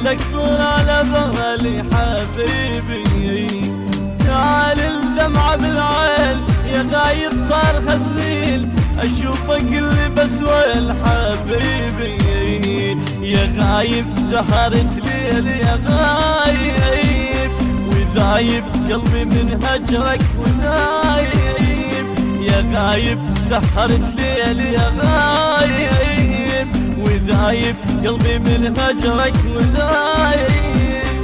تقصر على بالي حبيبي، تعال الدمعة بالعين يا غايب صار خسرين، اشوفك اللي بسوي حبيبي، يا غايب سهرت ليل يا غايب، وذايب قلبي من هجرك ونايب، يا غايب سهرت ليل يا غايب، وذايب قلبي من هجرك ونايب.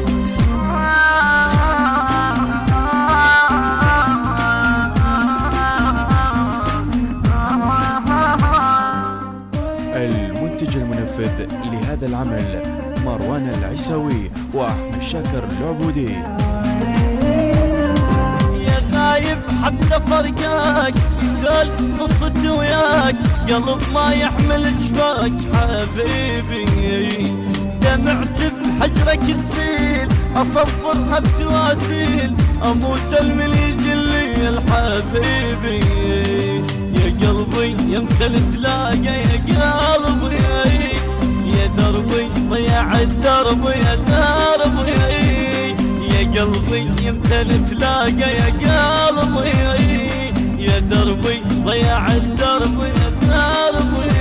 المنتج المنفذ لهذا العمل مروان العيساوي وأحمد شاكر العبودي. يا غايب حتى فرقاك يسال قصتي وياك، قلب ما يحمل جفاك حبيبي، دمعت بحجرك تسيل اصفرها بتواسيل، اموت المليج الليل حبيبي، يا قلبي يمتى تلاقى يا قلبي، يا دربي ضيع الدرب يا دربي، يا قلبي يمتى تلاقى يا قلبي، يا دربي ضيع الدرب يا دربي.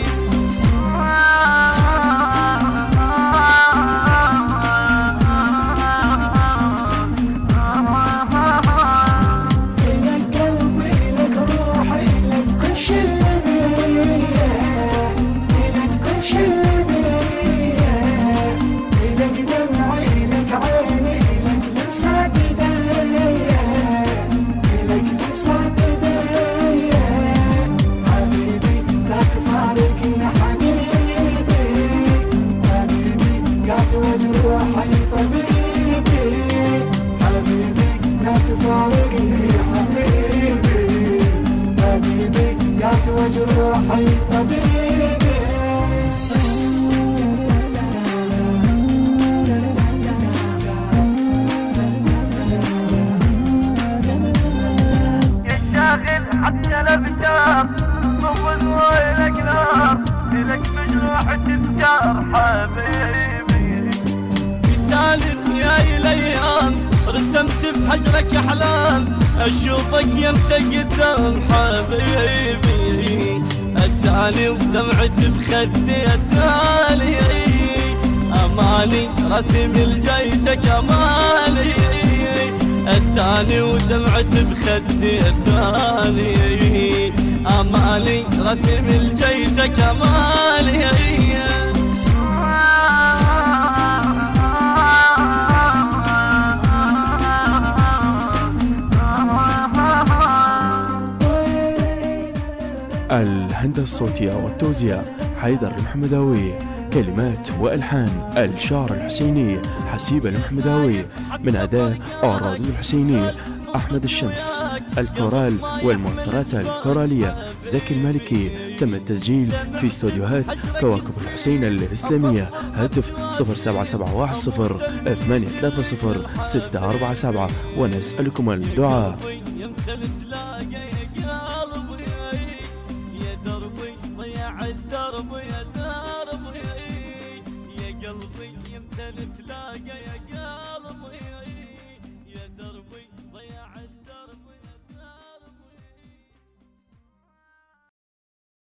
وجروحي طبيبي. يا شاغل حتى الابتار صوب ويلك نار، لك بجروح تذكار حبيبي، مثال يا الايام رسمت بحجرك احلام، اشوفك يمتى قدام حبيبي، اتالي ودمعت بخدي اتالي، امالي رسم الجيتك امالي، اتالي ودمعت بخدي اتالي، امالي رسم الجيتك امالي. الهندسة الصوتية والتوزيع حيدر المحمداوي، كلمات وألحان الشاعر الحسيني حسيب المحمداوي، من أداء أراضي الحسيني أحمد الشمس، الكورال والمؤثرات الكورالية زكي المالكي. تم التسجيل في استوديوهات كواكب الحسين الإسلامية. هاتف 07740830 ونسألكم الدعاء. الدرب يا درب يا قلبي يمتى تلاقى يا قلبي.